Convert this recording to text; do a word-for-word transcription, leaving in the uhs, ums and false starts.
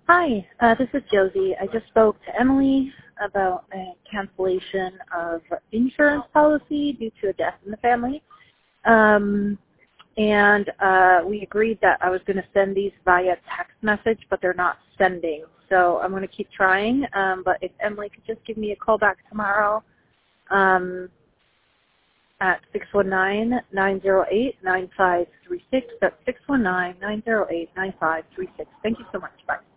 Hi, uh, this is Josie. I just spoke to Emily about a cancellation of insurance policy due to a death in the family. Um, and uh, we agreed that I was going to send these via text message, but they're not sending. So I'm going to keep trying. Um, but if Emily could just give me a call back tomorrow um, at six one nine, nine zero eight, nine five three six. That's six one nine, nine zero eight, nine five three six. Thank you so much. Bye.